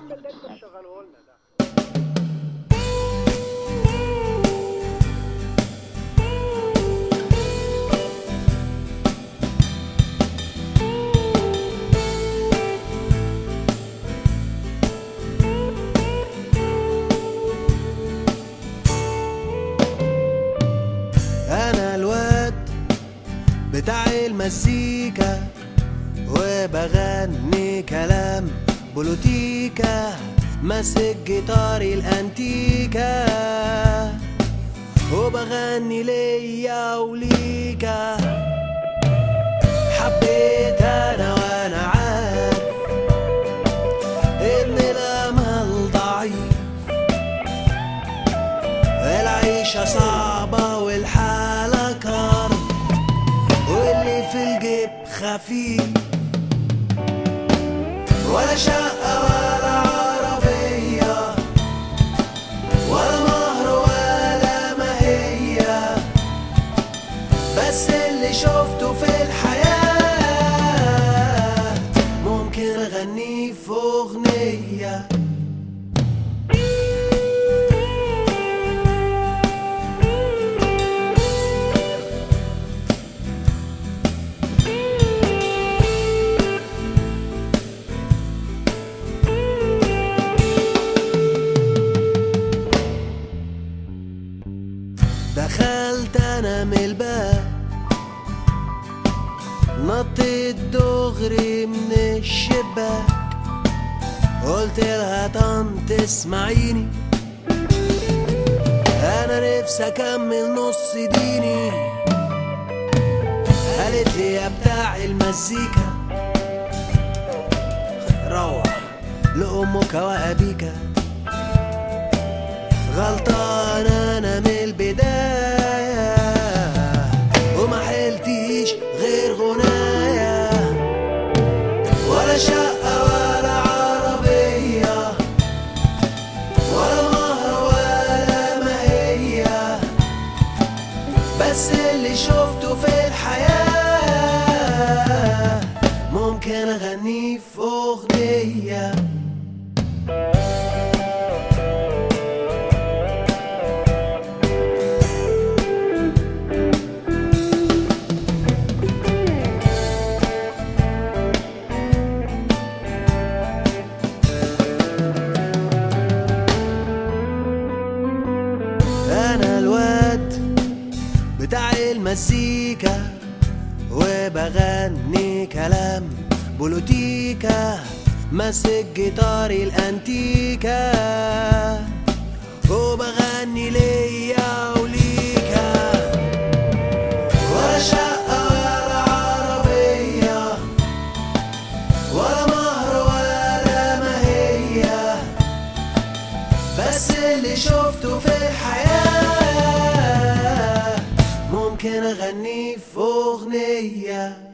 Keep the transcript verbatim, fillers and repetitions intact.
أنا الواد بتاع المزيكا وبغني كلام بوليتيكا، ماسك جيتاري الانتيكا وبغني ليا وليكا. حبيت انا وانا عارف ان الامل ضعيف، العيشة صعبة والحالة كرب واللي في الجيب خفيف، ولا شقة ولا عربية ولا مهر ولا ماهية، بس اللي شفته في الحياة ممكن أغنيه في أغنية. دخلت انا من الباب، نطيت دغري من الشباك، قلت لها طنط اسمعيني انا نفسي اكمل نص ديني. قالت لي يا بتاع المزيكا روح لامك وابيك، غلطان انا من البداية وما حلتيش غير غنايا، ولا شقة ولا عربية ولا مهر ولا ماهية، بس اللي شفته في الحياة ممكن أغنيه في أغنية. أنا الواد بتاع المزيكا وبغني كلام بوليتيكا، ماسك جيتاري الانتيكا وبغني ليا وليكا. ولا شقة ولا عربية ولا مهر ولا ماهية، بس اللي شفته في الحياة ممكن أغنيه في أغنية.